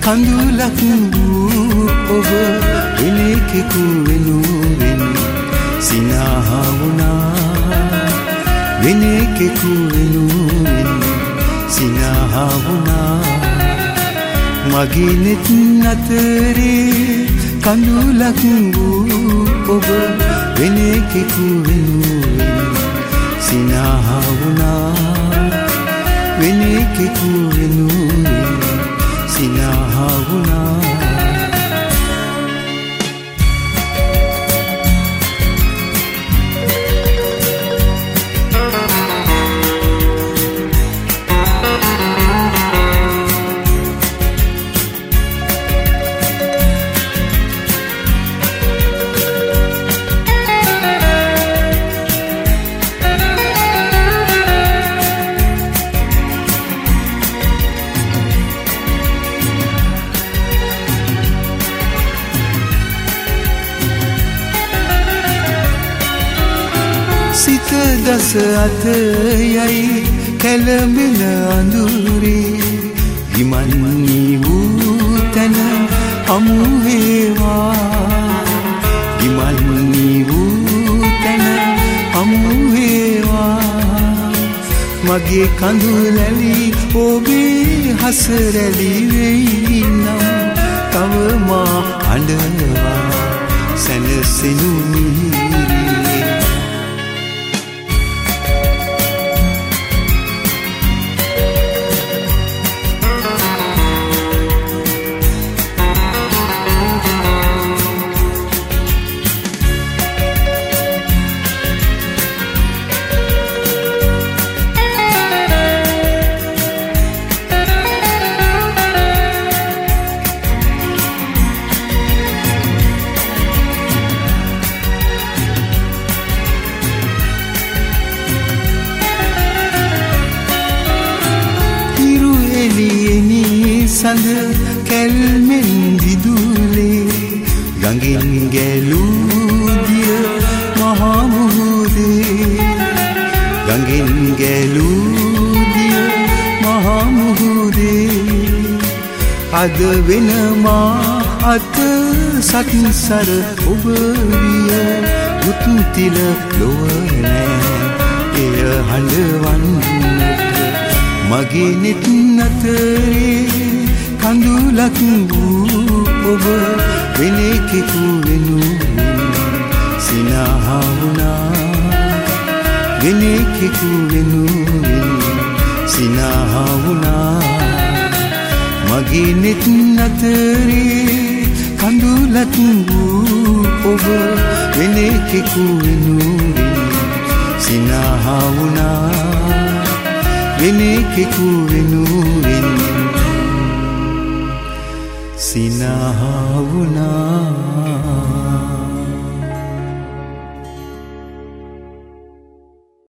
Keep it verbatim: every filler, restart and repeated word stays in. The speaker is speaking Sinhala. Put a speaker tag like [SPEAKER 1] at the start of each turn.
[SPEAKER 1] කඳුලක් වූ ඔබ වෙන එකෙකු වෙනුවෙන් සිනහ වුණා වෙන එකෙකු වෙනුවෙන් සිනහ වුණා මගේ නෙත් අතරේ කඳුලක් වූ ඔබ වෙන එකෙකු වෙනුවෙන් සිනහ වුණා වෙන එකෙකු වෙනුවෙන් සිනහ වුණා සිත දස අත යයි කැළඹෙන අඳුරේ විමන්නේ වූ තැන හමු වේවා විමන්නේ වූ තැන හමු වේවා මගේ කඳුලැලි ඔබේ හසරැලි වෙයි නම් තව මා අඬවා සැනසෙනු මිහිරේ සඳ කැල්මෙන් දිදුලේ ගඟින් ගැලූ දිය මහා මුහුදේ ගඟින් ගැලූ දිය මහා මුහුදේ අද වෙන මා අත සත්සර ඔබ විය මුතුතිල ලොව නෑ එය හඬවන්නට මගේ නෙත් අතරේ කඳුලක් වූ ඔබ වෙන එකෙකු වෙනුවෙන් සිනහ වුණා වෙන එකෙකු වෙනුවෙන් සිනහ වුණා මගේ නෙත් අතරේ කඳුලක් වූ ඔබ වෙන එකෙකු වෙනුවෙන් සිනහ වුණා වෙන එකෙකු වෙනුවෙන් සිනහ වුණා